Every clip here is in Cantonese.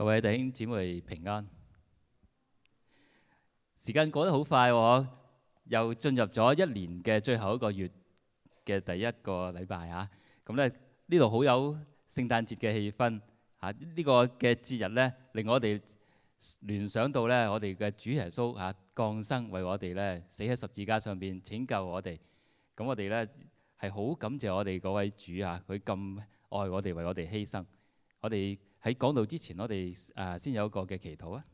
各位弟兄姊妹平安。時間過得好快喎，又進入咗一年嘅最後一個月嘅第一個禮拜啊。咁咧呢度好有聖誕節嘅氣氛啊！呢個嘅節日咧，令我哋聯想到咧我哋嘅主耶穌啊降生，為我哋咧死喺十字架上邊拯救我哋。咁我哋咧係好感謝我哋嗰位主啊，佢咁愛我哋，為我哋犧牲。我哋喺講道之前，我哋先有一個嘅祈禱啊！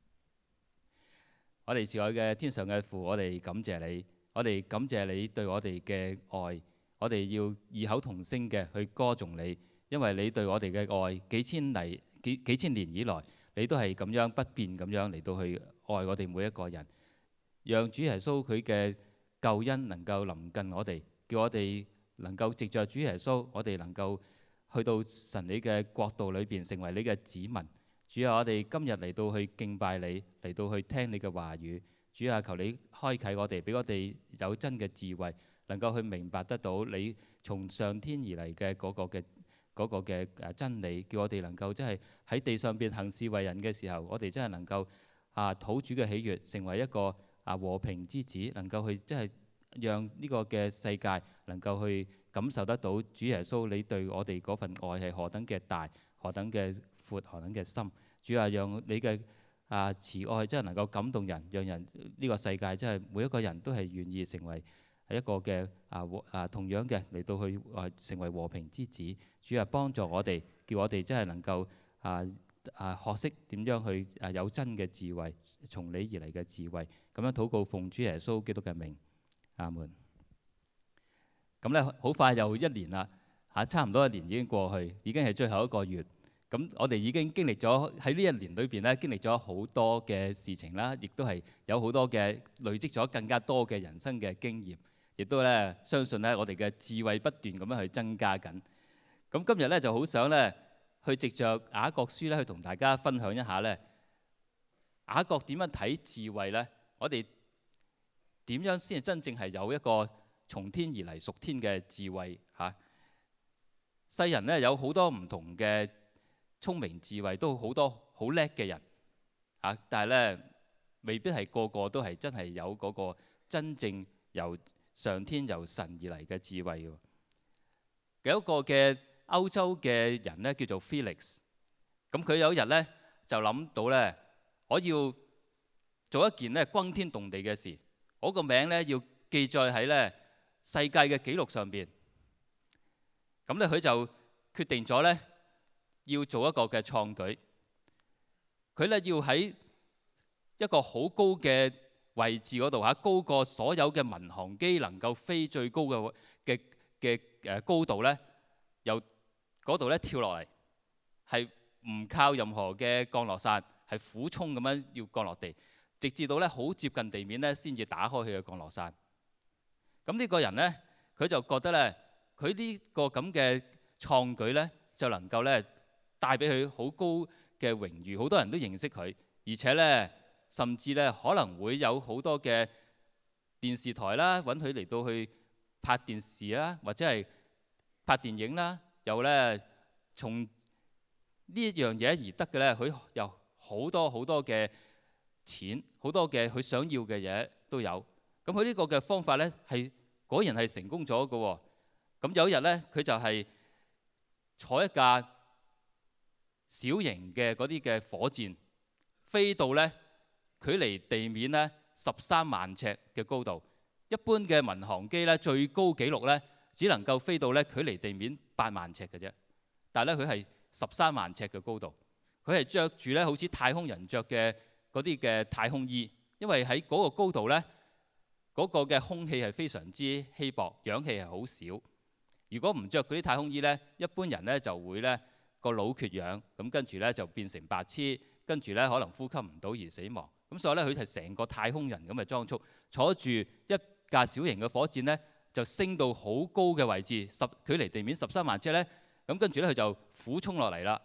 我哋慈愛嘅天上嘅父，我哋感謝你，我哋感謝你對我哋嘅愛，我哋要異口同聲嘅去歌頌你，因為你對我哋嘅愛幾千年以來，你都係咁樣不變咁樣嚟到去愛我哋每一個人，讓主耶穌佢嘅救恩能夠臨近我哋，叫我哋能夠藉着主耶穌，我哋能夠去到神你嘅國度裏邊，成為你嘅子民。主啊，我哋今日嚟到去敬拜你，嚟到去聽你嘅話語。主啊，求你開啟我哋，俾我哋有真嘅智慧，能夠去明白得到你從上天而嚟嘅嗰個嘅真理，叫我哋能夠真係喺地上邊行事為人嘅時候，我哋真係能夠討主嘅喜悅，成為一個和平之子，能夠去真係讓呢個嘅世界能夠去感受得到主耶穌你對我哋嗰份愛係何等嘅大，何等嘅闊，何等嘅深。主啊，讓你嘅慈愛真係能夠感動人，讓人呢個世界真係每一個人都係願意成為一個嘅同樣嘅嚟到去成為和平之子。主啊，幫助我哋，叫我哋真係能夠學識點樣去有真嘅智慧，從你而嚟嘅智慧。咁樣禱告奉主耶穌基督嘅名，阿門。咁咧好快又一年啦，差唔多一年已經過去，已經係最後一個月。咁我哋已經經歷咗喺呢一年裏邊咧，經歷咗好多嘅事情啦，亦都係有好多嘅累積咗更加多嘅人生嘅經驗，亦都咧相信咧我哋嘅智慧不斷咁樣去增加緊。咁今日咧就好想咧去藉着雅各書咧去同大家分享一下咧雅各點樣睇智慧咧？我哋點樣先係真正係有一個從天而嚟屬天嘅智慧嚇？世人咧有好多唔同嘅聰明智慧，都好多好叻嘅人嚇，但係咧未必係個個都係真係有嗰個真正由上天由神而嚟嘅智慧嘅。有一個嘅歐洲嘅人咧叫做 Felix， 咁佢有一日咧就諗到咧，我要做一件咧轟天動地嘅事，我個名咧要記載喺咧世界嘅紀錄上邊。咁咧佢就決定咗咧要做一個嘅創舉，佢咧要喺一個好高嘅位置嗰度嚇，高過所有嘅民航機能夠飛最高嘅高度咧，由嗰度咧跳落嚟，係唔靠任何嘅降落傘，係俯衝咁樣要降落地，直至到咧好接近地面咧先至打開佢嘅降落傘。咁呢個人咧，佢就覺得咧，佢呢個咁嘅創舉咧，就能夠咧帶俾佢好高嘅榮譽，好多人都認識佢，而且咧甚至咧可能會有好多嘅電視台啦揾佢嚟到去拍電視啦，或者係拍電影啦，又咧從呢一樣嘢而得嘅咧，佢有好多嘅錢，好多嘅佢想要嘅嘢都有。咁佢呢個嘅方法咧係果然係成功咗嘅喎。咁有一日咧，佢就係坐一架小型嘅嗰啲嘅火箭，飛到咧距離地面咧13萬尺嘅高度。一般嘅民航機咧最高紀錄咧只能夠飛到咧距離地面8萬尺嘅啫，但係咧佢係13萬尺嘅高度。佢係着住咧好似太空人着嘅嗰啲嘅太空衣，因為喺嗰個高度咧嗰個嘅空氣係非常之稀薄，氧氣係好少。如果唔着嗰啲太空衣咧，一般人咧就會咧個腦缺氧，咁跟住咧就變成白痴，跟住咧可能呼吸唔到而死亡。咁所以咧佢係成個太空人咁嘅裝束，坐住一架小型嘅火箭咧，就升到好高嘅位置，距離地面13萬尺咧，咁跟住咧佢就俯衝落嚟啦。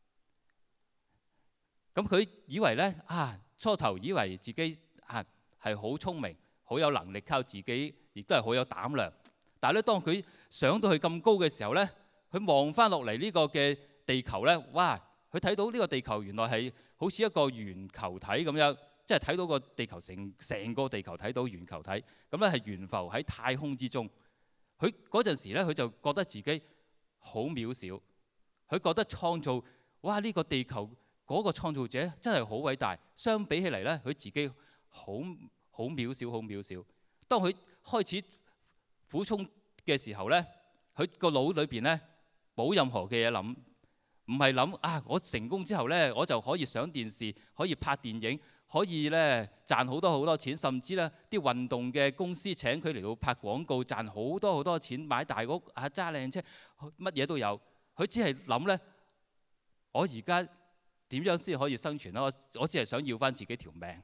咁佢以為咧初頭以為自己係好聰明，好有能力，靠自己，亦都係好有膽量。但係咧，當佢上到去咁高嘅時候咧，佢望翻落嚟呢個嘅地球咧，哇！ 佢睇到呢個地球原來係好似一個圓球體咁樣，即係睇到個地球成個地球睇到圓球體，咁咧係懸浮喺太空之中。佢嗰陣時咧，佢就覺得自己好渺小，佢覺得創造哇呢個地球嗰個創造者真係好偉大，相比起嚟咧，佢自己好渺小，好渺小。當佢開始苦衷嘅時候咧，佢個腦裏邊咧冇任何嘅嘢諗，唔係諗啊我成功之後咧，我就可以上電視，可以拍電影，可以咧賺好多錢，甚至咧啲運動嘅公司請佢嚟到拍廣告，賺好多錢，買大屋啊，揸靚車，乜嘢都有。佢只係諗咧，我而家點樣先可以生存咧？我只係想要翻自己條命，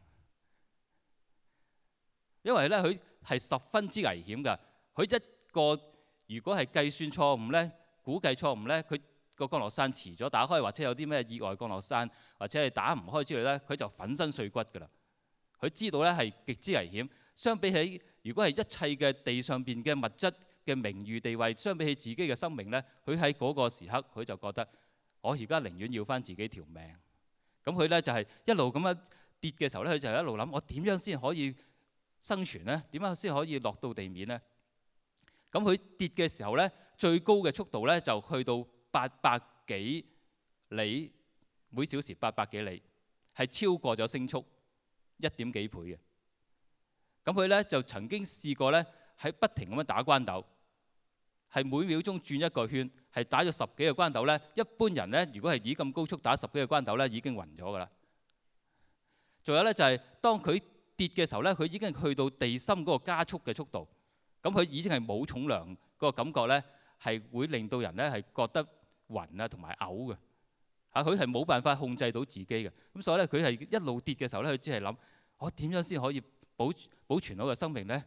因為咧佢係十分之危險㗎。佢一個如果係計算錯誤咧，估計錯誤咧，佢個降落傘遲咗打開，或者有啲咩意外降落傘，或者係打唔開之類咧，佢就粉身碎骨㗎啦。佢知道咧係極之危險。相比起如果係一切嘅地上邊嘅物質嘅名譽地位，相比起自己嘅生命咧，佢喺嗰個時刻佢就覺得我而家寧願要翻自己條命。咁佢咧就係一路咁樣跌嘅時候咧，佢就一路諗我點樣先可以生存咧？點樣先可以落到地面咧？咁佢跌嘅時候咧，最高嘅速度咧就去到800幾里每小時，800幾里係超過咗聲速1點幾倍嘅。咁佢咧就曾經試過咧喺不停咁樣打關鬥，係每秒鐘轉一個圈，係打咗10幾個關鬥咧。一般人咧如果係以咁高速打10幾個關鬥咧，已經暈咗㗎啦。仲有咧就係當佢跌嘅時候咧，佢已經去到地心嗰個加速嘅速度。咁佢已經係冇重量嗰個感覺咧，係會令到人咧係覺得暈啊同埋嘔嘅嚇。佢係冇辦法控制到自己嘅。咁所以咧，佢係一路跌嘅時候咧，佢只係諗我點樣先可以保存我嘅生命咧？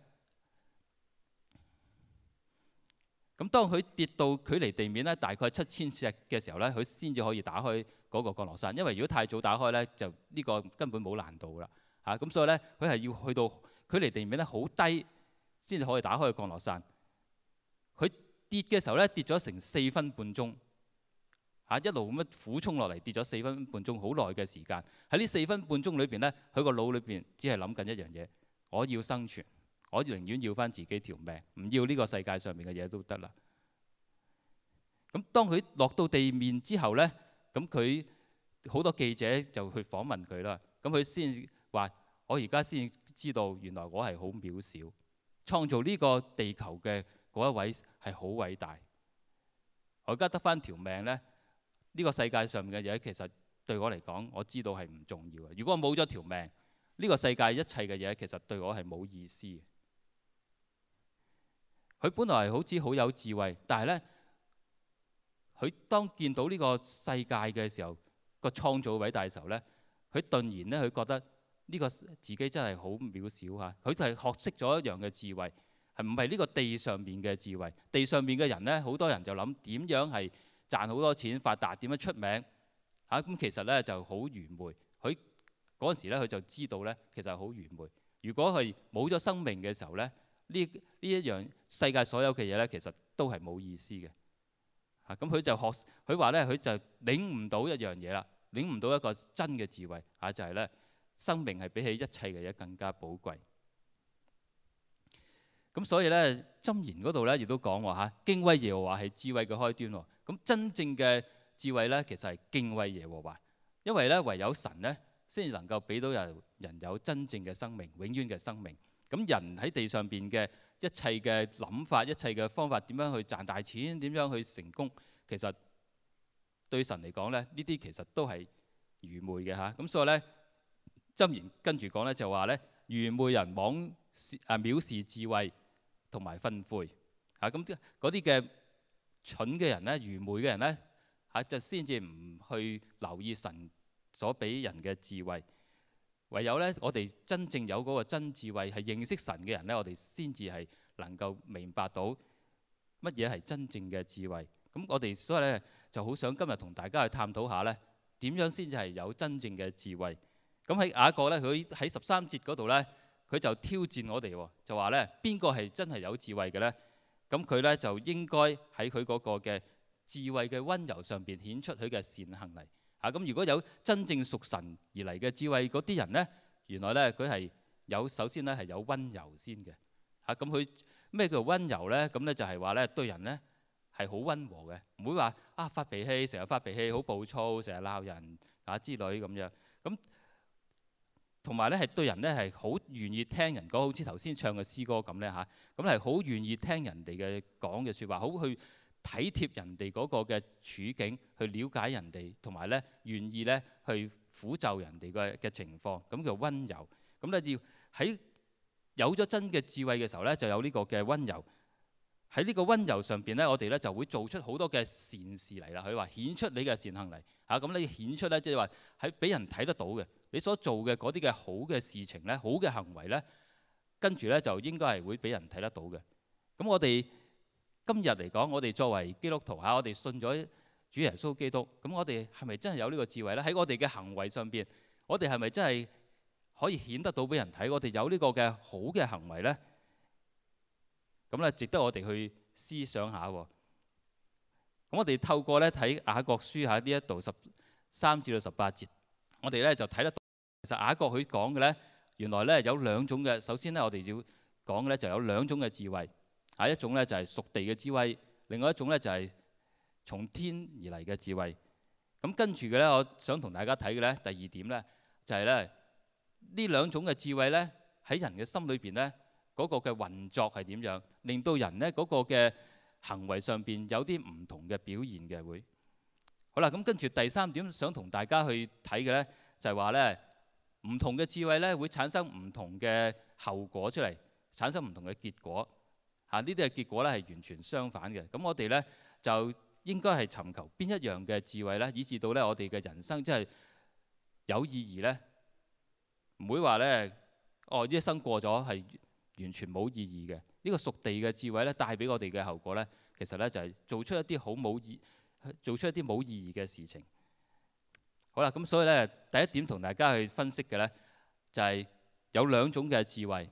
咁當佢跌到距離地面咧大概7000尺嘅時候咧，佢先至可以打開嗰個降落傘。因為如果太早打開咧，就呢個根本冇難度啦嚇。咁所以咧，佢係要去到距離地面咧好低，先至可以打開降落傘。佢跌嘅時候咧，跌咗成4分半鐘，一路咁樣苦衝落嚟，跌咗4分半鐘，好耐嘅時間。喺呢4分半鐘裏邊咧，佢個腦裏邊只係諗緊一樣嘢：我要生存，我寧願要翻自己條命，唔要呢個世界上面嘅嘢都得啦。咁當佢落到地面之後咧，咁佢好多記者就去訪問佢啦。咁佢先話：我而家先知道，原來我係好渺小。創造呢個地球嘅嗰一位係好偉大。我而家得翻條命咧，呢個世界上面嘅嘢其實對我嚟講，我知道係唔重要嘅。如果我冇咗條命，呢個世界一切嘅嘢其實對我係冇意思嘅。佢本來好似好有智慧，但係咧，佢當見到呢個世界嘅時候，個創造偉大嘅時候咧，佢頓然咧，佢覺得呢個自己真係好渺小嚇。佢就係學識咗一樣嘅智慧，係唔係呢個地上面嘅智慧？地上面嘅人咧，好多人就諗點樣係賺好多錢、發達，點樣出名嚇？咁其實咧就好愚昧。佢嗰陣時咧，佢就知道咧，其實係好愚昧。如果係冇咗生命嘅時候咧，呢一樣世界所有嘅嘢咧，其實都係冇意思嘅嚇。咁佢就學，佢話咧，佢就領悟到一樣嘢啦，領悟到一個真嘅智慧嚇，就係咧，生命係比起一切嘅嘢更加寶貴。咁所以咧，箴言嗰度咧亦都講話嚇，敬畏耶和華係智慧嘅開端喎。咁真正嘅智慧咧，其實係敬畏耶和華，因為咧唯有神咧先至能夠俾到人有真正嘅生命、永遠嘅生命。咁人喺地上邊嘅一切嘅諗法、一切嘅方法，點樣去賺大錢、點樣去成功，其實對神嚟講咧，呢啲其實都係愚昧嘅嚇。咁所以咧，箴言跟住講咧就話咧，愚昧人藐視智慧同埋訓誨嚇。咁嗰啲嘅蠢嘅人咧、愚昧嘅人咧嚇，就先至唔去留意神所俾人嘅智慧。唯有咧，我哋真正有嗰個真智慧，係認識神嘅人咧，我哋先至係能夠明白到乜嘢係真正嘅智慧。咁我哋所以咧就好想今日同大家去探討下咧，點樣先至係有真正嘅智慧。咁喺雅各咧，佢喺13節嗰度咧，佢就挑戰我哋喎，就話咧邊個係真係有智慧嘅咧？咁佢咧就應該喺佢嗰個嘅智慧嘅溫柔上邊顯出佢嘅善行嚟咁如果有真正屬神而嚟嘅智慧嗰啲人咧，原來咧佢係首先咧係有温柔先嘅。咁佢咩叫温柔咧？咁咧就係話咧對人咧係好温和嘅，唔會話發脾氣，成日發脾氣，好暴躁，成日鬧人之類咁樣。咁同埋咧係對人咧係好願意聽人講，好似頭先唱嘅詩歌咁咧咁係好願意聽人哋嘅講嘅説話，好去體貼人哋嗰個嘅處境，去了解人哋，同埋咧願意咧去撫就人哋嘅情況，咁叫温柔。咁咧要喺有咗真嘅智慧嘅時候咧，就有呢個嘅温柔。喺呢個温柔上邊咧，我哋咧就會做出好多嘅善事嚟啦。佢話顯出你嘅善行嚟咁你顯出咧，即係話喺俾人睇得到嘅，你所做嘅嗰啲嘅好嘅事情咧，好嘅行為咧，跟住咧就應該係會俾人睇得到嘅。咁我哋今日嚟講，我哋作為基督徒我哋信咗主耶穌基督，咁我哋係咪真係有呢個智慧咧？喺我哋嘅行為上邊，我哋係咪真係可以顯得到俾人睇？我哋有呢個嘅好嘅行為咧？咁咧，值得我哋去思想下。咁我哋透過咧睇雅各書呢一度13至到18節，我哋咧就睇得到，其實雅各佢講嘅咧，原來咧有兩種嘅。首先咧，我哋要講嘅咧就有兩種嘅智慧。一種咧就係屬地嘅智慧，另外一種咧就係從天而嚟嘅智慧。咁跟住嘅咧，我想同大家睇嘅咧，第二點咧就係咧呢兩種嘅智慧咧喺人嘅心裏邊咧嗰個嘅運作係點樣，令到人咧嗰個嘅行為上邊有啲唔同嘅表現嘅會。好啦，咁跟住第三點想同大家去睇嘅咧就係話咧唔同嘅智慧咧會產生唔同嘅後果出嚟，產生唔同嘅結果。呢啲嘅結果咧係完全相反嘅。咁我哋咧就應該係尋求邊一樣嘅智慧咧，以至到咧我哋嘅人生真係有意義咧，唔會話咧一生過咗係完全冇意義嘅。呢個屬地嘅智慧咧帶俾我哋嘅後果咧，其實咧就係做出一啲冇意義嘅事情。好啦，咁所以咧第一點同大家去分析嘅咧就係有兩種嘅智慧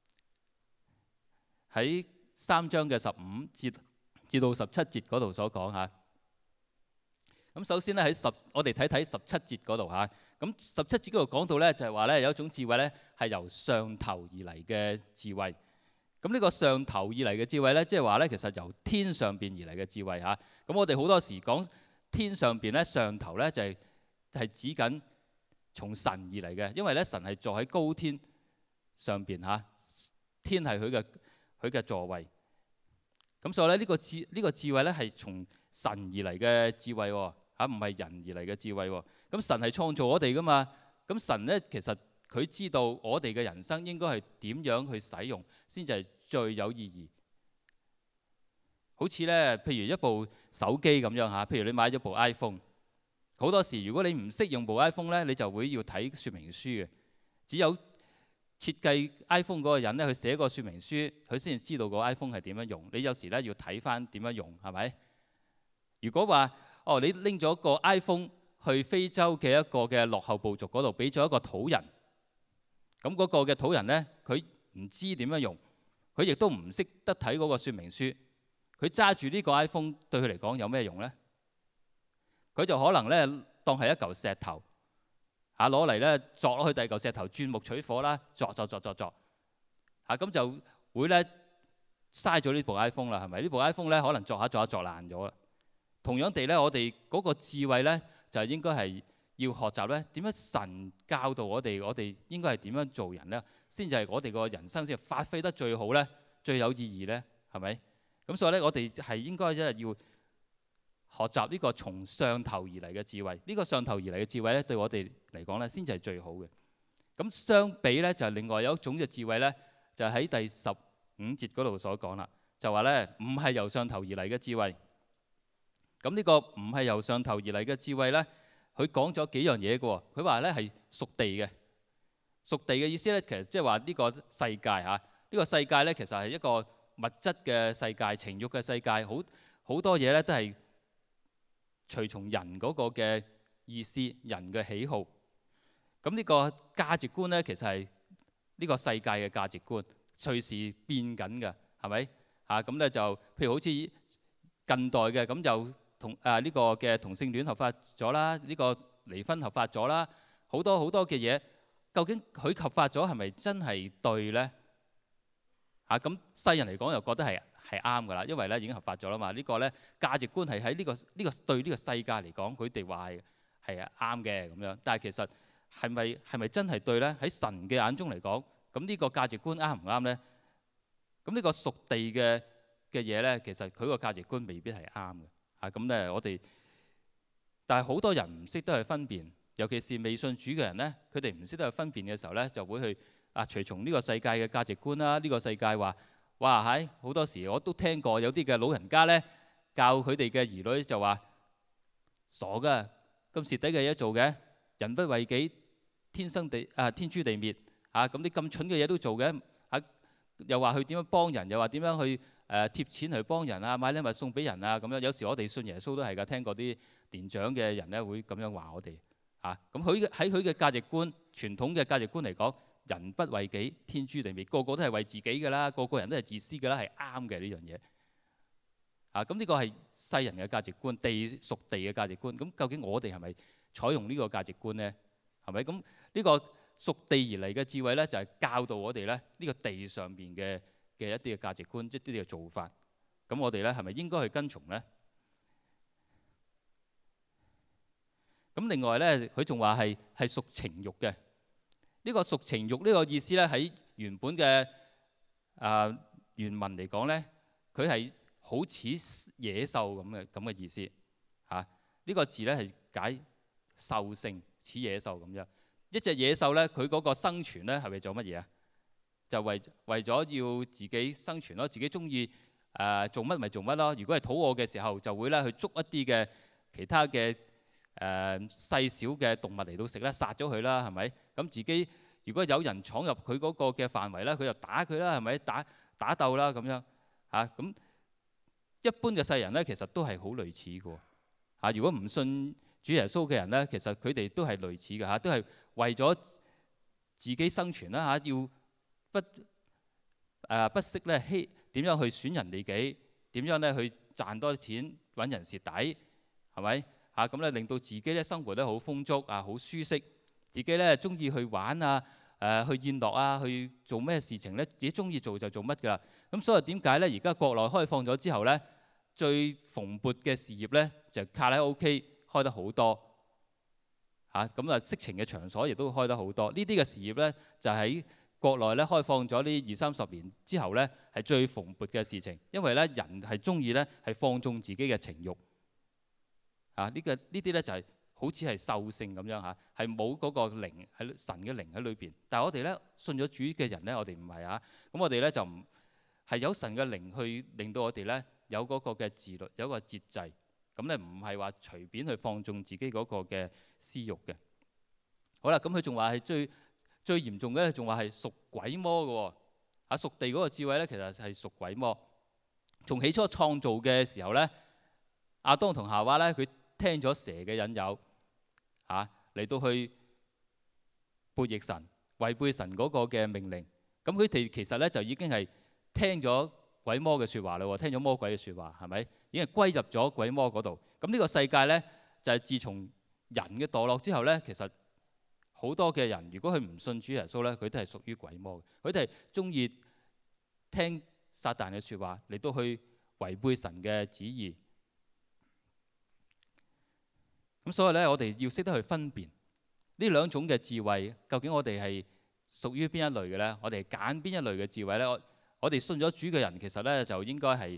喺3章嘅15節至到17節嗰度所講嚇。咁首先咧我哋睇睇17節嗰度嚇。咁17節嗰度講到咧就係話咧有一種智慧咧係由上頭而嚟嘅智慧。咁呢個上頭而嚟嘅智慧咧，即係話咧其實由天上邊而嚟嘅智慧嚇。咁我哋好多時講天上邊咧上頭咧就係指緊從神而嚟嘅，因為咧神係坐喺高天上邊嚇，天係佢嘅座位。咁所以咧呢個智慧咧係從神而嚟嘅智慧喎，唔係人而嚟嘅智慧喎。咁神係創造我哋噶嘛，咁神咧其實佢知道我哋嘅人生應該係點樣去使用先至係最有意義。好似咧譬如一部手機咁樣嚇，譬如你買咗部 iPhone， 好多時如果你唔識用部 iPhone 咧，你就會要睇說明書嘅。只有設計 iPhone 嗰個人咧，佢寫個說明書，佢先至知道個 iPhone 係點樣用。你有時咧要睇翻點樣用，係咪？如果話你拎咗個 iPhone 去非洲嘅一個嘅落後部族嗰度，俾咗一個土人，咁嗰個嘅土人咧，佢唔知點樣用，佢亦都唔識得睇嗰個說明書，佢揸住呢個 iPhone 對佢嚟講有咩用咧？佢就可能咧當係一嚿石頭。攞嚟咧，鑿落去第二嚿石頭，鑽木取火啦，鑿咁就會咧嘥咗呢部 iPhone 啦，係咪？呢部 iPhone 咧可能鑿下鑿爛咗啦。同樣地咧，我哋嗰個智慧咧就係應該係要學習咧點樣神教導我哋應該係點樣做人咧，先至係我哋個人生先發揮得最好咧，最有意義咧，係咪？咁所以咧，我哋係應該真係要學習呢個從上頭而嚟嘅智慧。呢個上頭而嚟嘅智慧咧，對我哋嚟講咧，先至係最好嘅。咁相比咧，就係另外有一種嘅智慧咧，就喺第15節嗰度所講啦，就話咧唔係由上頭而嚟嘅智慧。咁呢個唔係由上頭而嚟嘅智慧咧，佢講咗幾樣嘢嘅喎。佢話咧係屬地嘅，屬地嘅意思咧，其實即係話呢個世界嚇，呢個世界咧其實係一個物質嘅世界、情慾嘅世界，好多嘢咧都係隨從人嗰個嘅意思、人嘅喜好。咁呢個價值觀咧，其實係呢個世界嘅價值觀，隨時變緊嘅，係咪？咁咧就譬如好似近代嘅咁，就呢個嘅同性戀合法咗啦，呢個離婚合法咗啦，好多好多嘅嘢，究竟佢合法咗係咪真係對呢？咁世人嚟講又覺得係啱㗎啦，因為咧已經合法咗啦嘛。呢個咧價值觀係喺呢個對呢個世界嚟講，佢哋話係啱嘅咁樣。但係其實係咪真係對咧？喺神嘅眼中嚟講，咁呢個價值觀啱唔啱咧？咁呢個屬地嘅嘢咧，其實佢個價值觀未必係啱嘅。咁咧但係好多人唔識得去分辨，尤其是未信主嘅人咧，佢哋唔識得去分辨嘅時候咧，就會去隨從呢個世界嘅價值觀啦。呢個世界話，哇好多時我都聽過有啲嘅老人家咧教佢哋嘅兒女就話：傻㗎，咁蝕底嘅嘢做嘅，人不為己，天誅地滅。咁你咁蠢嘅嘢都做嘅。又話佢點樣幫人，又話點樣去貼錢去幫人啊，買禮物送俾人啊咁樣。有時我哋信耶穌都係㗎，聽過啲年長嘅人咧會咁樣話我哋。咁佢喺佢嘅價值觀、傳統嘅價值觀嚟講，人不為己，天誅地滅，個個都係為自己㗎啦，個個人都係自私㗎啦，係啱嘅呢樣嘢。咁呢個係世人嘅價值觀，屬地嘅價值觀。咁究竟我哋係咪採用呢個價值觀呢？係咪？咁呢個屬地而嚟嘅智慧咧，就係教導我哋咧呢個地上邊嘅一啲嘅價值觀，一啲嘅做法。咁我哋咧係咪應該去跟從呢？咁另外咧，佢仲話係屬情慾嘅。呢個屬情慾呢個意思咧，喺原本嘅原文嚟講咧，佢係好似野獸咁嘅意思。呢個字咧係解獸性，似野獸咁樣。一隻野獸咧，佢嗰個生存咧係為咗乜嘢啊？就為咗要自己生存咯，自己中意做乜咪做乜咯。如果係肚餓嘅時候，就會咧去捉一啲嘅其他嘅細小嘅動物嚟到食啦，殺咗佢啦，係咪？咁自己如果有人闖入佢嗰個嘅範圍咧，佢就打佢啦，係咪？打鬥啦咁樣。咁一般嘅世人咧，其實都係好類似嘅。如果唔信主耶穌嘅人咧，其實佢哋都係類似嘅，都係為咗自己生存啦，要不惜咧點樣去損人利己，點樣咧去賺多啲錢揾人蝕底，係咪？咁咧令到自己咧生活得好豐足好舒適，自己咧中意去玩去宴樂去做咩事情咧，自己中意做就做乜㗎啦。咁所以點解咧而家國內開放咗之後咧，最蓬勃嘅事業咧就卡拉 OK 開得好多。咁色情嘅場所亦都開得好多。呢啲嘅事業咧就喺國內咧開放咗呢20-30年之後咧係最蓬勃嘅事情，因為咧人係中意咧係放縱自己嘅情慾。呢啲咧就係好似係獸性咁樣係冇嗰個靈喺神嘅靈喺裏邊。但係我哋咧信咗主嘅人咧，我哋唔係咁我哋咧就唔係有神嘅靈去令到我哋咧有嗰個嘅自律，有一個節制。咁咧唔係話隨便去放縱自己嗰個嘅私慾嘅。好啦，咁佢仲話係最嚴重嘅咧，仲話係屬鬼魔嘅喎。屬地嗰個智慧咧，其實係屬鬼魔。從起初創造嘅時候咧，亞當同夏娃咧，佢聽咗蛇嘅引誘，嚟到去悖逆神、違背神嗰個嘅命令。咁佢哋其實咧就已經係聽咗鬼魔嘅説話啦喎，聽咗魔鬼嘅説話，係咪？已經係歸入咗鬼魔嗰度。咁呢個世界咧，就係自從人嘅墮落之後咧，其實好多嘅人，如果佢唔信主耶穌咧，佢都係屬於鬼魔嘅。佢哋係中意聽撒旦嘅説話，嚟到去違背神嘅旨意。咁所以咧，我哋要識得去分辨呢兩種嘅智慧，究竟我哋係屬於邊一類嘅咧？我哋揀邊一類嘅智慧咧？我哋信咗主嘅人，其實咧就應該係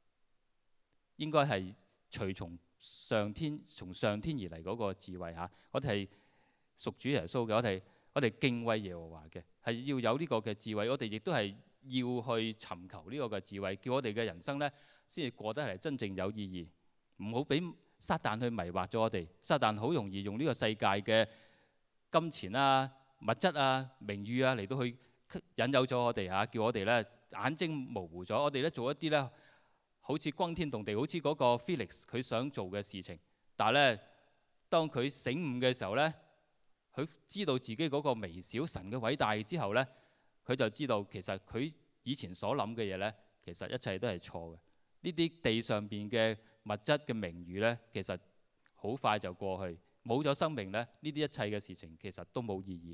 從上天而嚟嗰個智慧我哋係屬主耶穌嘅，我哋敬畏耶和華嘅，係要有呢個嘅智慧。我哋亦都係要去尋求呢個嘅智慧，叫我哋嘅人生咧先至過得係真正有意義，唔好俾撒旦去迷惑咗我哋。撒旦好容易用呢個世界嘅金錢物質名譽嚟到去引誘咗我哋叫我哋咧眼睛模糊咗，我哋咧做一啲咧好似轟天動地，好似嗰個 Felix 佢想做嘅事情。但係咧，當佢醒悟嘅時候咧，佢知道自己嗰個微小神嘅偉大之後咧，佢就知道其實佢以前所諗嘅嘢咧，其實一切都係錯嘅。呢啲地上邊嘅物質嘅名譽咧，其實好快就過去， 冇咗生命咧，呢啲一切嘅事情其實都冇意義。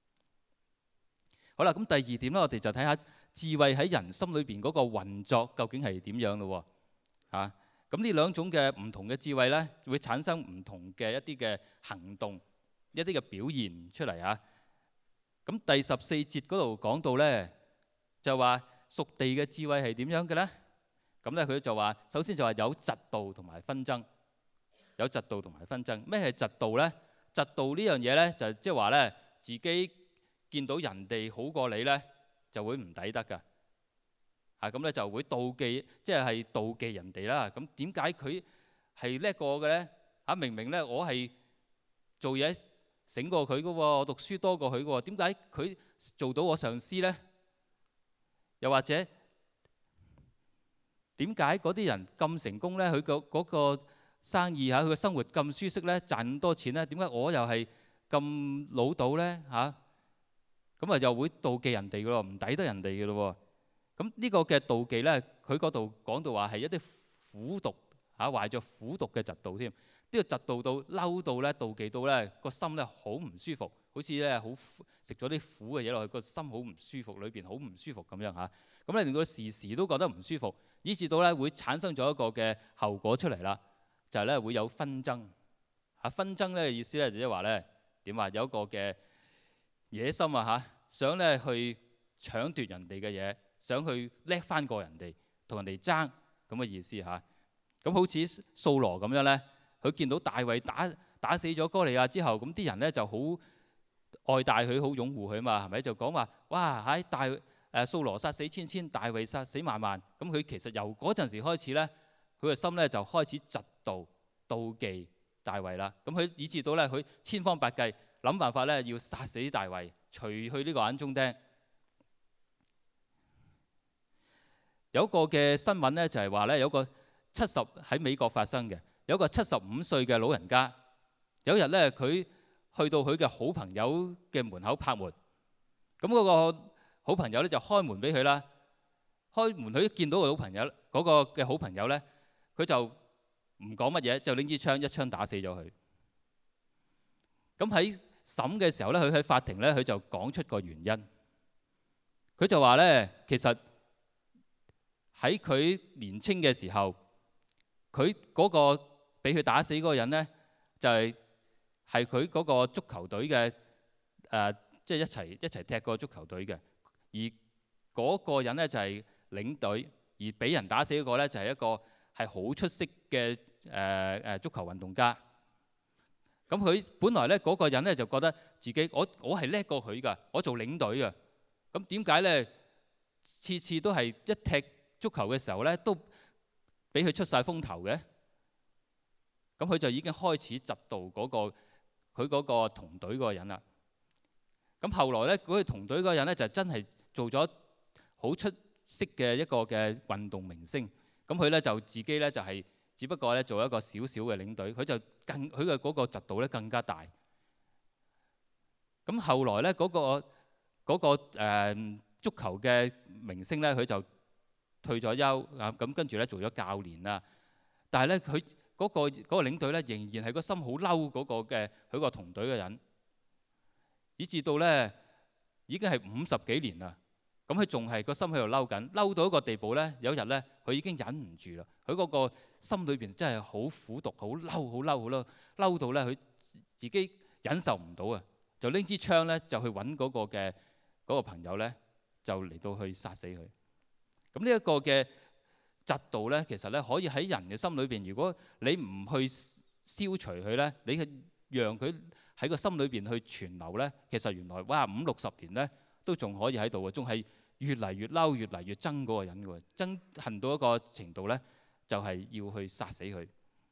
好啦，咁第二點咧，我哋就睇下智慧喺人心裏邊嗰個運作究竟係點樣咯喎。咁呢兩種嘅唔同嘅智慧咧，會產生唔同嘅一啲嘅行動，一啲嘅表現出嚟啊。咁第14節嗰度講到咧，就話屬地嘅智慧係點樣嘅咧？咁咧佢就話，首先就話有嫉妒同埋紛爭，有嫉妒同埋紛爭。咩係嫉妒咧？嫉妒呢樣嘢咧，就即係話咧，自己見到人哋好過你咧，就會唔抵得㗎。咁咧就會妒忌，即係妒忌人哋啦。咁點解佢係叻過嘅咧？明明咧我係做嘢醒過佢嘅喎，我讀書多過佢嘅喎，點解佢做到我上司咧？又或者點解嗰啲人咁成功咧？佢嗰個生意佢嘅生活咁舒適咧，賺咁多錢咧？點解我又係咁潦倒咧？咁又會妒忌人哋嘅咯，唔抵得人哋嘅咯。咁呢個嘅妒忌咧，佢嗰度講到話係一啲苦毒懷著苦毒嘅嫉妒添。呢個嫉妒到嬲到咧，妒忌到咧，個心咧好唔舒服，好似咧好食咗啲苦嘅嘢落去，個心好唔舒服，裏邊好唔舒服咁樣嚇。咁咧令到時時都覺得唔舒服，以至到咧會產生咗一個嘅後果出嚟啦，就係咧會有紛爭。紛爭咧嘅意思咧就即係話咧點話？有一個嘅野心想咧去搶奪人哋嘅嘢。想去叻翻過人哋，同人哋爭咁嘅意思嚇。咁好似掃羅咁樣咧，佢見到大衛打死咗哥利亞之後，咁啲人咧就好愛戴佢，好擁護佢嘛，係咪？就講話哇掃羅殺死千千，大衛殺死萬萬。咁佢其實由嗰陣時開始咧，佢嘅心咧就開始嫉妒、妒忌大衛啦。咁佢以至到咧，佢千方百計諗辦法咧，要殺死大衛，除去呢個眼中釘。有一個嘅新聞咧，就係話咧，有個喺美國發生嘅，有個75歲嘅老人家，有一日咧，佢去到佢嘅好朋友嘅門口拍門，咁嗰個好朋友咧就開門俾佢啦。開門佢一見到個好朋友，嗰個嘅好朋友咧，佢就唔講乜嘢，就拎支槍一槍打死咗佢。咁喺審嘅時候咧，佢喺法庭咧，佢就講出個原因。佢就話咧，其實喺佢年青嘅時候，佢嗰個俾佢打死嗰個人咧，就係佢嗰個足球隊嘅即係一齊踢過足球隊嘅。而嗰個人咧就係領隊，而俾人打死嗰個咧就係一個係好出色嘅足球運動家。咁佢本來咧嗰個人咧就覺得自己我係叻過佢㗎，我做領隊㗎。咁點解咧次次都係一踢足球嘅時候咧，都俾佢出晒風頭嘅？咁佢就已經開始嫉妒佢嗰個同隊嗰個人啦。咁後來咧，嗰個同隊嗰個人咧就真係做咗好出色嘅一個嘅運動明星。咁佢咧就自己咧就係只不過咧做一個小小嘅領隊，佢嘅嗰個嫉妒咧更加大。咁後來咧嗰個足球嘅明星咧，佢就退咗休咁跟住咧做咗教練啦。但係咧佢嗰個領隊咧仍然係個心好嬲嗰個嘅佢個同隊嘅人，以至到咧已經係50幾年啦。咁佢仲係個心喺度嬲緊，嬲到一個地步咧。有一日咧，佢已經忍唔住啦。佢嗰個心裏邊真係好苦毒，好嬲，嬲到咧佢自己忍受唔到啊！就拎支槍咧就去揾嗰個朋友咧，就嚟到去殺死佢。咁呢一個嘅嫉妒咧，其實咧可以喺人嘅心裏邊，如果你唔去消除佢咧，你讓佢喺個心裏邊去存留咧，其實原來50-60年咧都仲可以喺度嘅，仲係越嚟越嬲，越嚟越憎嗰個人嘅，憎恨到一個程度咧，就係要去殺死佢。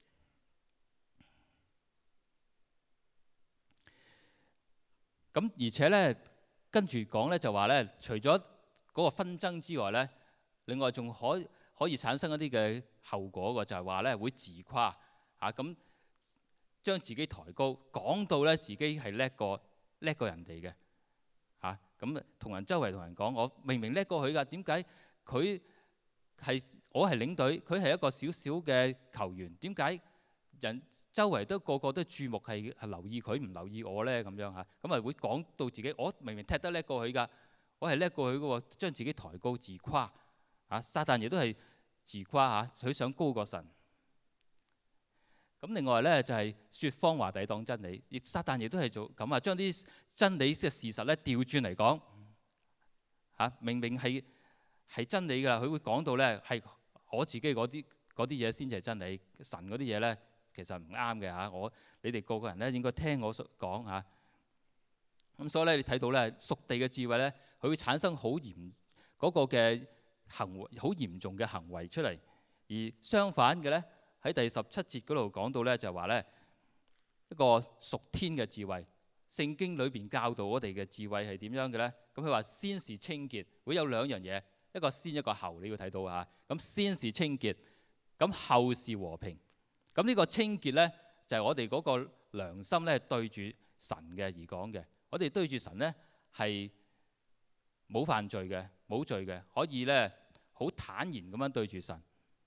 咁而且咧跟住講咧就話咧，除咗嗰個紛爭之外咧，另外仲可以產生一啲嘅後果嘅，就係話咧會自誇咁將自己抬高，講到咧自己係叻過人哋嘅咁同人周圍同人講，我明明叻過佢㗎，點解我係領隊，佢係一個小小嘅球員，點解周圍都個個都注目係留意佢，唔留意我呢？咁樣嚇，咁啊會講到自己，我明明踢得叻過佢㗎，我係叻過佢嘅喎，將自己抬高自誇嚇。撒旦亦都係自誇嚇，佢想高過神。咁另外呢，就係説謊話抵擋真理，亦撒旦亦都係做咁啊，將啲真理嘅事實呢調轉嚟講嚇，明明係真理㗎啦，佢會講到呢係我自己嗰啲嘢先至係真理，神嗰啲嘢呢其實唔啱嘅嚇。你哋個個人呢應該聽我講嚇。咁所以呢，你睇到呢屬地嘅智慧呢，佢會產生好嚴嗰個嘅行為，好嚴重嘅行為出嚟。而相反嘅呢，喺第17節嗰度講到呢，就係話呢一個屬天嘅智慧。聖經裏邊教導我哋嘅智慧係點樣嘅呢？咁佢話先是清潔，會有兩樣嘢，一個先一個後，你要睇到嚇。咁先是清潔，咁後是和平。咁呢個清潔呢，就係我哋嗰個良心呢對住神嘅而講嘅。我哋對住神呢係冇犯罪嘅，冇罪嘅，可以呢好坦然咁樣對住神。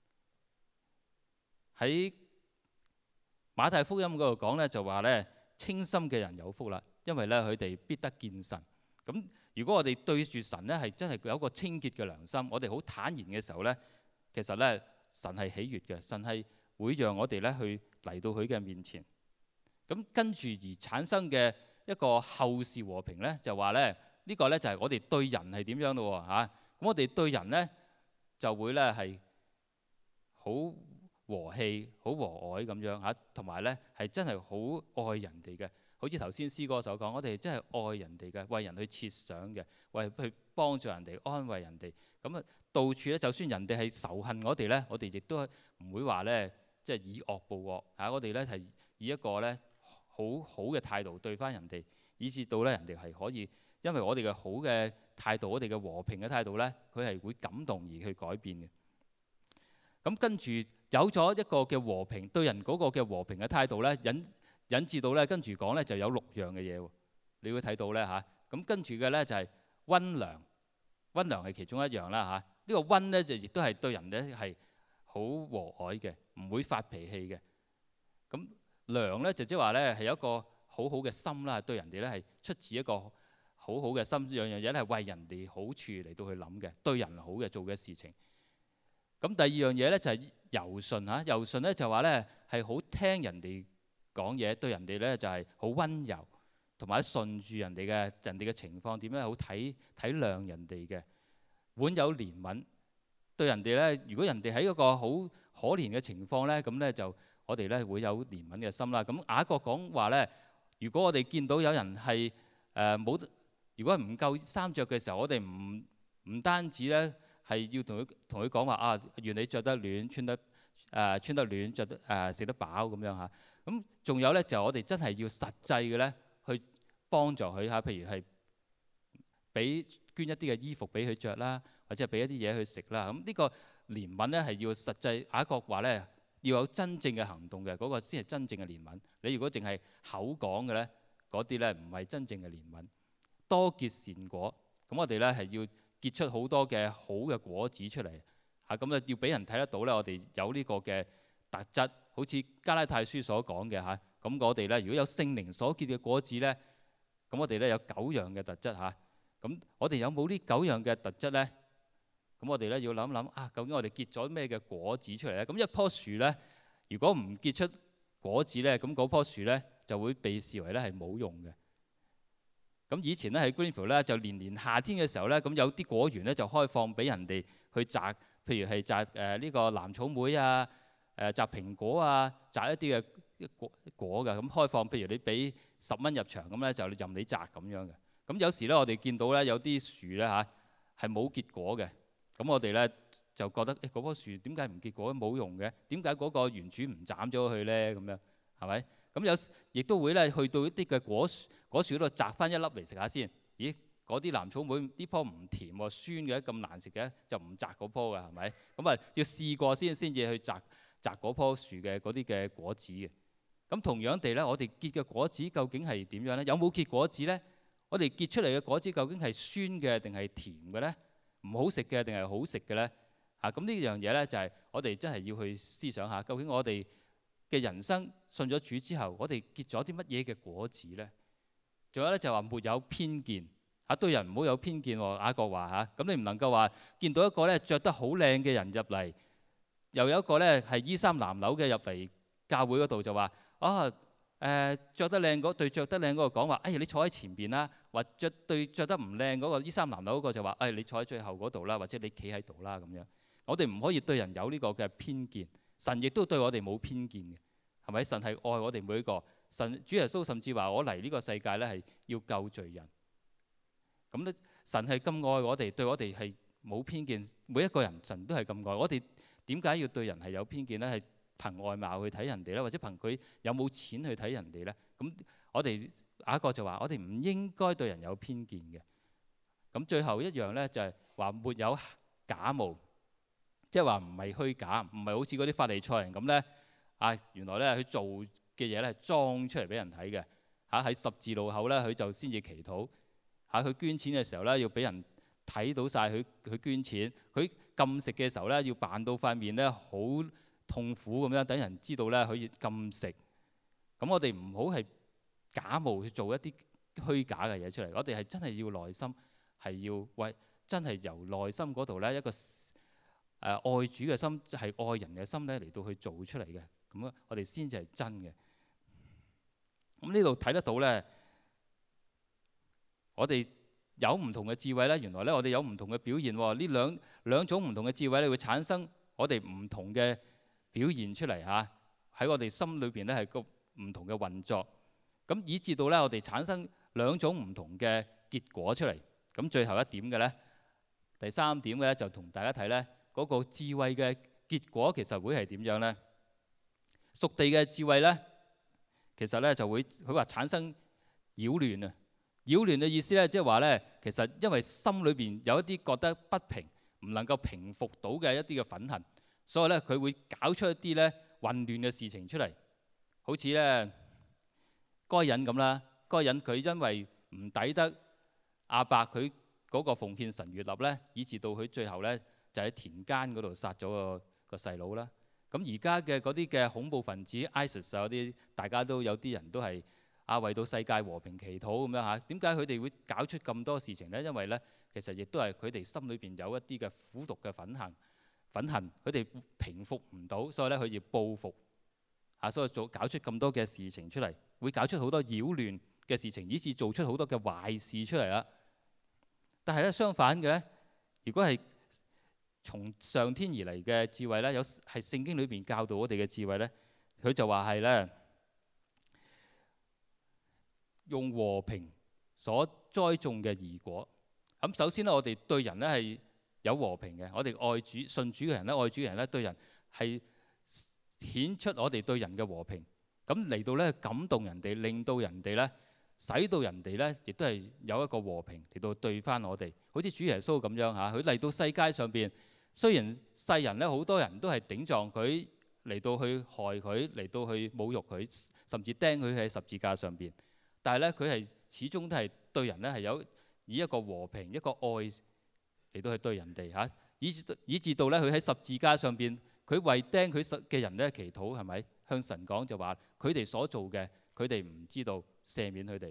喺馬太福音嗰度講呢，就話呢清心嘅人有福啦，因為呢佢哋必得見神。咁如果我哋對住神呢係真係有一個清潔嘅良心，我哋好坦然嘅時候呢，其實呢神係喜悅嘅，神係會讓我哋呢去嚟到佢嘅面前。咁跟住而產生嘅一個後是和平呢，就話呢呢個呢就係我哋對人係點樣咯嚇。咁我哋對人呢就會呢係好和氣、好和藹咁樣嚇，同埋呢係真係好愛人哋嘅。好似頭先詩歌所講，我哋真係愛人哋嘅，為人去設想嘅，為去幫助人哋、安慰人哋。咁啊，到處呢，就算人哋係仇恨我哋呢，我哋亦都唔會話呢，即係以惡報惡嚇。我哋呢係以一個呢好好嘅態度對翻人哋，以至到呢人哋係可以因為我哋嘅好嘅態度，我哋嘅和平嘅態度呢，佢係會感動而去改變嘅。咁跟住有咗一個嘅和平，對人嗰個嘅和平嘅態度呢，引致到呢，跟住講呢就有6樣嘅嘢喎。你會睇到呢嚇。咁跟住嘅呢就係溫良，溫良係其中一樣啦嚇。呢個溫呢，就亦都係對人呢係好和藹嘅，唔會發脾氣嘅。咁良呢，就即係話呢係有一個好好嘅心啦，對人哋呢係出自一個好好嘅心，樣樣嘢係為人哋好處嚟到去諗嘅，對人好嘅做嘅事情。咁第二樣嘢呢，就係柔順嚇，柔順呢，就話呢係好聽人哋講嘢，對人哋呢就係好溫柔，同埋順住人哋嘅情況點樣好體諒人哋嘅，滿有憐憫。對人哋呢，如果人哋喺一個好可憐嘅情況呢，咁呢就我哋呢會有憐憫嘅心啦。咁雅各講話呢，如果我哋見到有人係冇，如果唔夠衫着嘅時候，我哋唔單止呢係要同佢講話啊，願你着得暖，穿得暖，着得食得飽咁樣嚇。咁仲有呢，就我哋真係要實際嘅呢去幫助佢嚇，譬如係捐一啲嘅衣服俾佢着啦，或者係俾一啲嘢去食啦。咁呢個憐憫呢係要實際。雅各話呢，要有真正嘅行動嘅，嗰個先係真正嘅憐憫。你如果淨係口講嘅呢，嗰啲呢唔係真正嘅憐憫。多結善果，咁我哋呢係要結出好多嘅好嘅果子出嚟嚇。咁要俾人睇得到呢，我哋有呢個嘅特質，好似加拉太書所講嘅嚇。咁我哋呢，如果有聖靈所結嘅果子呢，咁我哋呢有9樣嘅特質嚇。咁我哋有冇呢9樣嘅特質呢？咁我哋呢要諗諗啊，究竟我哋結咗咩嘅果子出嚟呢？咁一棵樹呢，如果唔結出果子呢，咁嗰棵樹呢就會被視為呢係冇用嘅。咁以前呢喺 Greenfield 呢，就年夏天嘅時候呢，咁有啲果園呢就開放俾人哋去摘，譬如係摘呢個藍草莓啊、摘蘋果啊、摘一啲嘅果嘅，咁開放。譬如你俾10蚊入場咁呢，就任你摘咁樣嘅。咁有時呢，我哋見到呢有啲樹呢嚇係冇結果嘅，咁我哋呢就覺得嗰棵樹點解唔結果？冇用嘅，點解嗰個園主唔斬咗佢呢？咁樣係咪？咁亦都會呢去到一啲嘅果樹嗰度摘翻一粒嚟食下先。咦，嗰啲藍草莓呢棵唔甜喎，酸嘅，咁難食嘅，就唔摘嗰棵㗎，係咪？咁啊要試過先至去摘嗰棵樹嘅嗰啲嘅果子嘅。咁同樣地呢，我哋結嘅果子究竟係點樣呢？有冇結果子呢？我哋結出嚟嘅果子究竟係酸嘅定係甜嘅呢？唔好食嘅定係好食嘅呢？咁呢樣嘢呢，就係我哋真係要去思想下，究竟我哋嘅人生信咗主之後，我哋結咗啲乜嘢嘅果子呢？仲有咧就話沒有偏見，對人唔好有偏見喎。雅各話嚇，咁你唔能夠話見到一個咧著得好靚嘅人入嚟，又有一個咧係衣衫襤褸嘅入嚟教會嗰度就話著得靚嗰對著得靚嗰個講話，你坐喺前邊啦，或對著得唔靚嗰個衣衫襤褸嗰個就話，你坐喺最後嗰度啦，或者你企喺度啦咁樣。我哋唔可以對人有呢個嘅偏見，神亦都對我哋冇偏見嘅，係咪？神係愛我哋每一個，主耶穌甚至話我嚟呢個世界咧係要救罪人。咁咧，神係咁愛我哋，對我哋係冇偏見，每一個人神都係咁愛我哋。點解要對人係有偏見咧？係憑外貌去睇人哋咧，或者憑佢有冇錢去睇人哋咧？咁我哋雅各就話我哋唔應該對人有偏見嘅。咁最後一樣咧就係話沒有假冒。即係話唔係虛假，唔係好似嗰啲法利賽人咁咧。原來咧佢做嘅嘢咧係裝出嚟俾人睇嘅。喺十字路口咧，佢就先至祈禱。佢捐錢嘅時候咧，要俾人睇到晒佢捐錢。佢禁食嘅時候咧，要扮到塊面咧好痛苦咁樣，等人知道咧佢禁食。咁我哋唔好係假冒去做一啲虛假嘅嘢出嚟。我哋係真係要內心，係要為真係由內心嗰度咧一個。愛主嘅心係愛人嘅心咧嚟到去做出嚟嘅，咁我哋先至係真嘅。咁呢度睇得到咧，我哋有唔同嘅智慧咧。原來咧我哋有唔同嘅表現喎。呢兩種唔同嘅智慧咧會產生我哋唔同嘅表現出嚟嚇。喺我哋心裏邊咧係個唔同嘅運作，咁以至到咧我哋產生兩種唔同嘅結果出嚟。咁最後一點嘅咧，第三點嘅咧就同大家睇咧。嗰個智慧嘅結果其實會係點樣呢？屬地嘅智慧呢，其實呢就會佢話產生擾亂啊！擾亂嘅意思呢，即係話呢，其實因為心裏邊有一啲覺得不平，唔能夠平復到嘅一啲嘅憤恨，所以呢佢會搞出一啲呢混亂嘅事情出嚟。好似呢該隱咁啦，該隱佢因為唔抵得亞伯佢嗰個奉獻神悅納呢，以致到佢最後呢。就喺田間嗰度殺咗個細佬啦。咁而家嘅嗰啲嘅恐怖分子 ISIS 嗰啲，大家都有啲人都係為到世界和平祈禱咁樣嚇。點解佢哋會搞出咁多事情呢？因為呢，其實亦都係佢哋心裏邊有一啲嘅苦毒嘅憤恨，佢哋平復唔到，所以呢，佢要報復所以搞出咁多嘅事情出嚟，會搞出好多擾亂嘅事情，以致做出好多嘅壞事出嚟啦。但係咧相反嘅呢，如果係從上天而嚟嘅智慧呢，有係聖經裏邊教導我哋嘅智慧呢，佢就話係呢，用和平所栽種嘅義果。咁首先呢，我哋對人呢係有和平嘅，我哋愛主信主嘅人呢，愛主嘅人呢，對人係顯出我哋對人嘅和平，咁嚟到呢，感動人哋，令到人哋呢，使到人哋呢，亦都係有一個和平嚟到對翻我哋。好似主耶穌咁樣嚇，佢嚟到世界上邊。雖然世人咧好多人都係頂撞佢，嚟到去害佢，嚟到去侮辱佢，甚至釘佢喺十字架上邊，但係咧佢係始終都係對人咧係有以一個和平一個愛嚟到去對人哋嚇，以至到咧佢喺十字架上邊，佢為釘佢嘅人咧祈禱，係咪向神講就話佢哋所做嘅佢哋唔知道，赦免佢哋。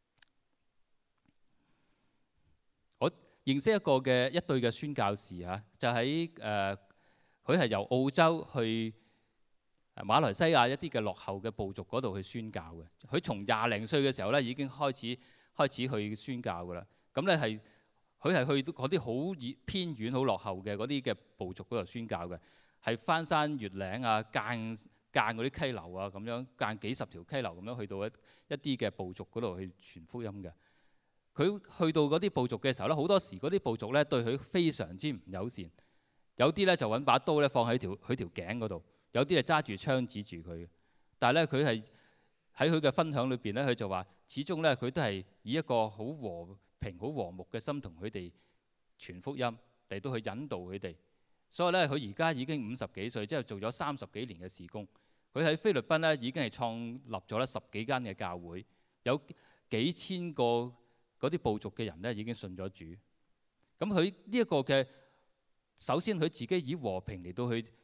認識一個嘅一對嘅宣教士嚇，就喺佢係由澳洲去馬來西亞一啲嘅落後嘅部族嗰度去宣教嘅。佢從20零歲嘅時候咧已經開始去宣教㗎啦。咁咧係佢係去嗰啲好偏遠、好落後嘅嗰啲嘅部族嗰度宣教嘅，係翻山越嶺啊，間嗰啲溪流啊，咁樣間幾十條溪流咁樣去到一啲嘅部族嗰度去傳福音嘅。佢去到嗰啲部族嘅時候咧，好多時嗰啲部族咧對佢非常之唔友善，有啲咧就揾把刀咧放喺佢條頸嗰度，有啲係揸住槍指住佢。但係咧佢係喺佢嘅分享裏邊咧，佢就話始終咧佢都係以一個好和平、好和睦嘅心同佢哋傳福音，嚟到去引導佢哋。所以咧佢而家已經50幾歲，之後做咗30幾年嘅事工。佢喺菲律賓咧已經係創立咗10幾間嘅教會，有幾千個嗰啲部族嘅人咧已經信咗主。咁佢呢一個嘅，首先佢自己以和平嚟到去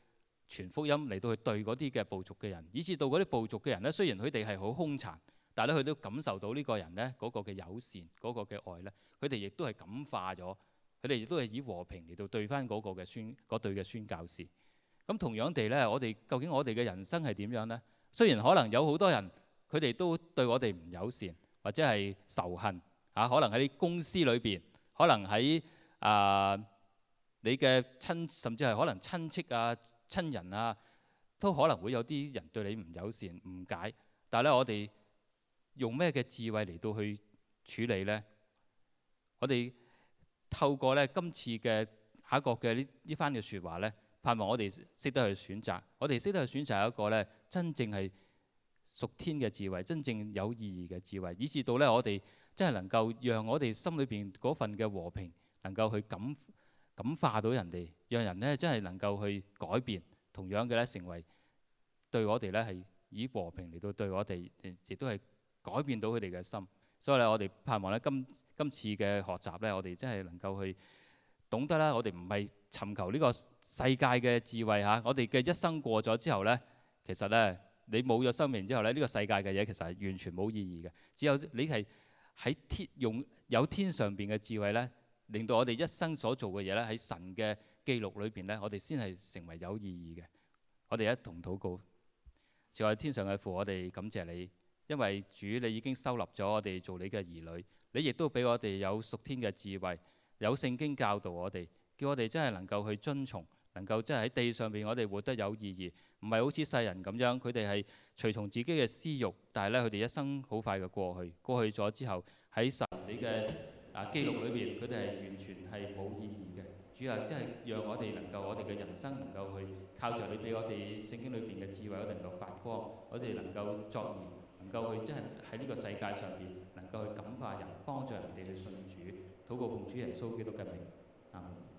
傳福音嚟到去對嗰啲嘅部族嘅人，以至到嗰啲部族嘅人呢，雖然佢哋係好兇殘，但係咧佢都感受到呢個人呢嗰個嘅友善，嗰個嘅愛呢，佢哋亦都係感化咗，佢哋亦都係以和平嚟到對翻嗰對嘅宣教士。咁同樣地呢，究竟我哋嘅人生係點樣呢？雖然可能有好多人佢哋都對我哋唔友善，或者係仇恨啊，可能喺公司裏邊，可能喺你嘅甚至係可能親戚啊、親人啊，都可能會有啲人對你唔友善、誤解。但係咧，我哋用咩嘅智慧嚟到去處理呢？我哋透過咧今次嘅雅各嘅呢番嘅説話呢，盼望我哋識得去選擇，我哋識得去選擇一個咧真正係屬天嘅智慧，真正有意義嘅智慧，以至到咧我哋真係能夠讓我哋心裏邊嗰份嘅和平能夠去感化到人哋，讓人咧真係能夠去改變，同樣嘅咧成為對我哋咧係以和平嚟到對我哋，亦都係改變到佢哋嘅心。所以咧，我哋盼望咧今次嘅學習咧，我哋真係能夠去懂得啦。我哋唔係尋求呢個世界嘅智慧嚇，我哋嘅一生過咗之後咧，其實咧你冇咗生命之後咧，呢個世界嘅嘢其實係完全冇意義嘅。只有你係喺用有天上邊嘅智慧咧，令到我哋一生所做嘅嘢咧喺神嘅記錄裏邊咧，我哋先係成為有意義嘅。我哋一同禱告，慈愛天上嘅父，我哋感謝你，因為主你已經收納咗我哋做你嘅兒女，你亦都俾我哋有屬天嘅智慧，有聖經教導我哋，叫我哋真係能夠去遵從，能夠真係喺地上邊我哋活得有意義，唔係好似世人咁樣，佢哋係隨從自己嘅私慾，但係咧佢哋一生好快嘅過去咗之後喺神你嘅記錄裏邊，佢哋係完全係冇意義嘅。主啊，真係讓我哋能夠我哋嘅人生能夠去靠著你俾我哋聖經裏邊嘅智慧，我哋能夠發光，我哋能夠作義，能夠去真係喺呢個世界上邊能夠去感化人，幫助人哋去信主，禱告奉主耶穌基督嘅名，阿門。